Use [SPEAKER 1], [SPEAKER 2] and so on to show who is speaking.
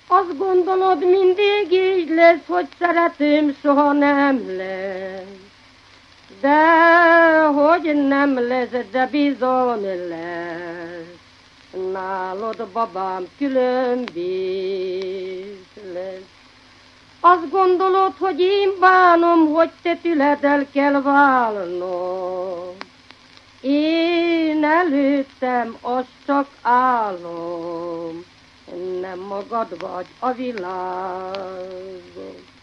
[SPEAKER 1] Azt gondolod, mindig így lesz, hogy szeretőm soha nem lesz. De hogy nem lesz, de bizony lesz. Nálad, babám, külön lesz. Azt gondolod, hogy én bánom, hogy te tüledel kell válnom. Én előttem, az csak álom, nem magad vagy a világon.